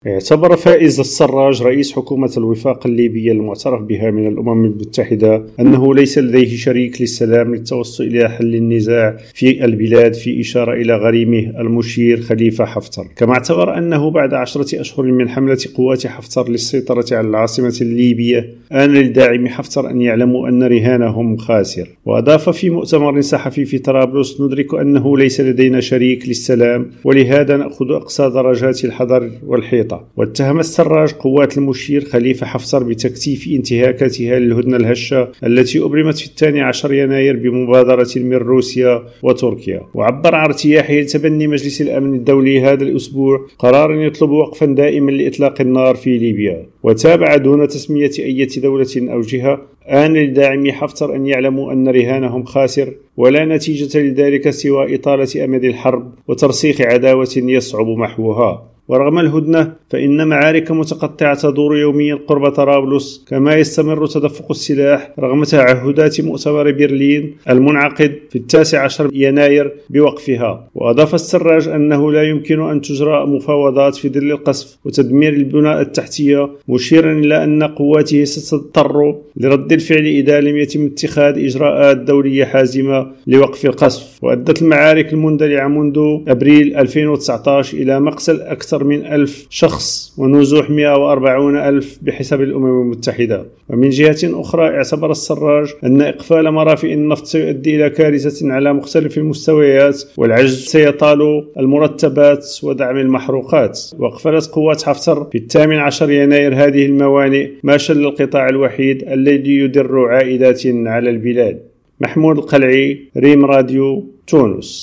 اعتبر فائز السراج رئيس حكومة الوفاق الليبية المعترف بها من الأمم المتحدة أنه ليس لديه شريك للسلام للتوصل إلى حل النزاع في البلاد، في إشارة إلى غريمه المشير خليفة حفتر. كما اعتبر أنه بعد 10 أشهر من حملة قوات حفتر للسيطرة على العاصمة الليبية آن لداعمي حفتر أن يعلموا أن رهانهم خاسر. وأضاف في مؤتمر صحفي في طرابلس: ندرك أنه ليس لدينا شريك للسلام، ولهذا نأخذ أقصى درجات الحذر والحيطة. واتهم السراج قوات المشير خليفة حفتر بتكثيف انتهاكاتها للهدنة الهشة التي أبرمت في 12 يناير بمبادرة من روسيا وتركيا. وعبر عن ارتياحه لتبني مجلس الأمن الدولي هذا الأسبوع قرارا يطلب وقفا دائما لإطلاق النار في ليبيا. وتابع دون تسمية أي دولة أو جهة: آن لداعمي حفتر أن يعلموا أن رهانهم خاسر، ولا نتيجة لذلك سوى إطالة أمد الحرب وترسيخ عداوة يصعب محوها. ورغم الهدنة فإن معارك متقطعة تدور يوميا قرب طرابلس، كما يستمر تدفق السلاح رغم تعهدات مؤتمر برلين المنعقد في 19 يناير بوقفها. وأضاف السراج أنه لا يمكن أن تجرى مفاوضات في ظل القصف وتدمير البنى التحتية، مشيرا إلى أن قواته ستضطر لرد الفعل إذا لم يتم اتخاذ إجراءات دولية حازمة لوقف القصف. وأدت المعارك المندلعة منذ أبريل 2019 إلى مقتل أكثر من 1000 شخص ونزوح 140,000 بحسب الأمم المتحدة. ومن جهة أخرى اعتبر السراج أن إقفال مرافئ النفط سيؤدي إلى كارثة على مختلف المستويات، والعجز سيطال المرتبات ودعم المحروقات. وأقفلت قوات حفتر في 18 يناير هذه الموانئ، ما شل القطاع الوحيد الذي يدر عائدات على البلاد. محمود القلعي، ريم راديو، تونس.